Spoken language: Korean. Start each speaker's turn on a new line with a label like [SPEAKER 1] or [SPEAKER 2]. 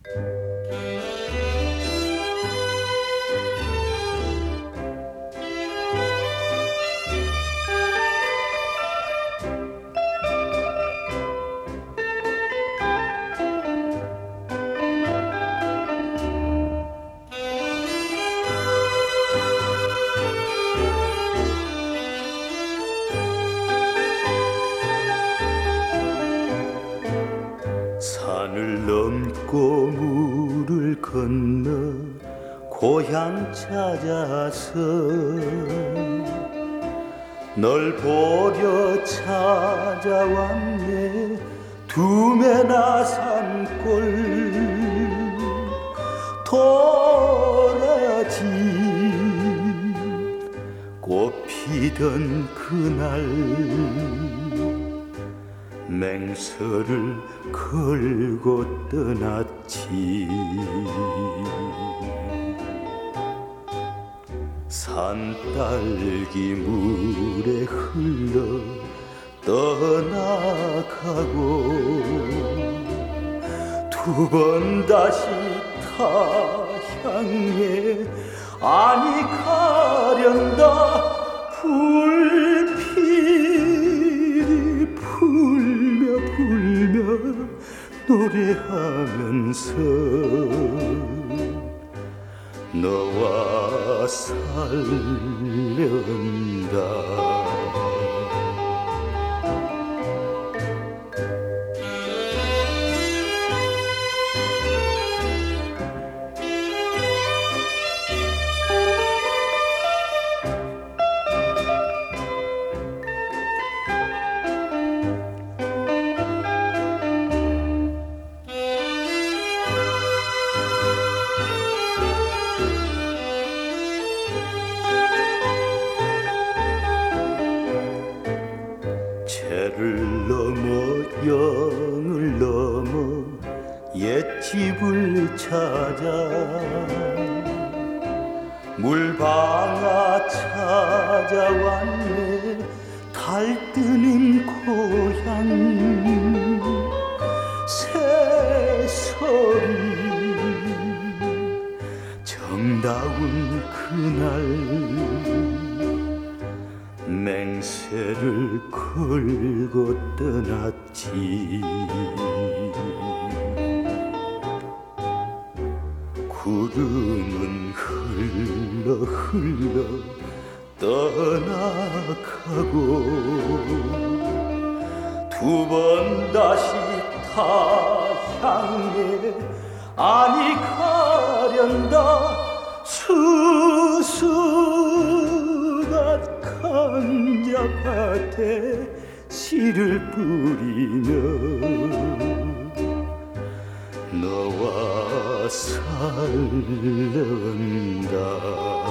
[SPEAKER 1] 산을 넘고 물을 건너 고향 찾아서 널 보려 찾아왔네. 두메나 산골 도라지 꽃 피던 그날 맹서를 걸고 떠났지. 산딸기 물에 흘러 떠나가고 두 번 다시 타향에 아니 가련다. 불필이 불며 노래하면서 너와 살련다. 채를 넘어 영을 넘어 옛집을 찾아 물방아 찾아왔네. 달뜨는 고향 새소리 정다운 그날 맹세를 걸고 떠났지. 구름은 흘러 떠나가고 두 번 다시 타향에 아니 가련다. 수수밭 강자밭에 씨를 뿌리며 너와 살련다.